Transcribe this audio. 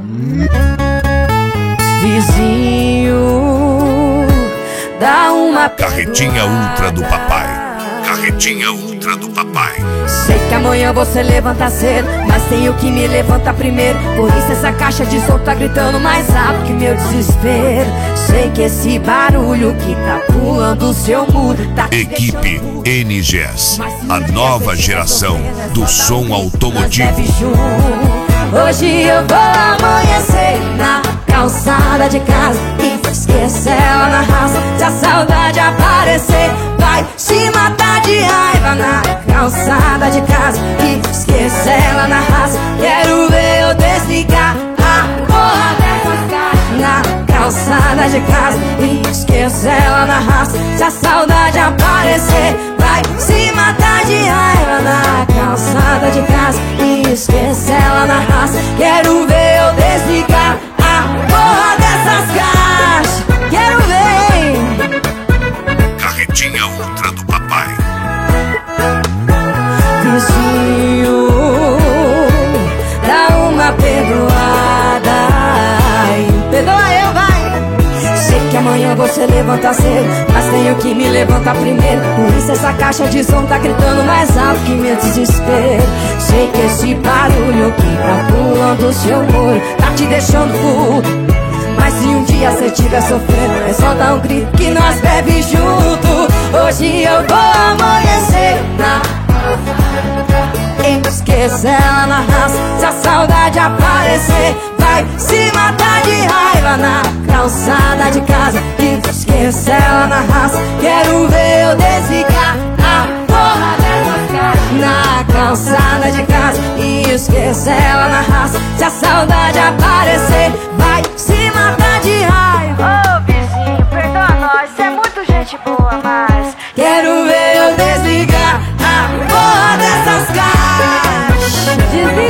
Vizinho, dá uma Carretinha Ultra do papai. Carretinha Ultra do papai. Sei que amanhã você levanta cedo, mas tenho que me levantar primeiro. Por isso essa caixa de som tá gritando mais alto que meu desespero. Sei que esse barulho que tá pulando o seu muro tá Equipe NGS, a nova geração do som automotivo. Hoje eu vou amanhecer na calçada de casa e esquecer ela na raça. Se a saudade aparecer, vai se matar de raiva na calçada de casa e esquecer ela na raça. Quero ver eu desligar a porra dessas caixas na calçada de casa e esquecer ela na raça. Se a saudade aparecer, vai se matar de raiva na calçada de casa e esquecer ela na raça. Quero ver eu desligar a porra dessas caixas. Quero ver. Carretinha Ultra do papai. Vizinho, dá uma perdoada. Perdoa eu, vai. Sei que amanhã você levanta cedo, mas tenho que me levantar primeiro. Por isso essa caixa de som tá gritando mais alto que meu desespero. Sei que esse barulho que tá pulando o seu muro tá te deixando puto. Mas se um dia você estiver sofrendo, é só dar um grito que nós bebe junto. Hoje eu vou amanhecer na esqueça ela na raça. Se a saudade aparecer, vai se matar de raiva na calçada de casa e esqueça ela na raça. Quero ver eu desligar a porra dessas caixas na calçada de casa e esqueça ela na raça. Se a saudade aparecer, vai se matar de raiva. Ô vizinho, perdoa nós, cê é muito gente boa, mas Quero ver eu desligar a porra dessas caixas.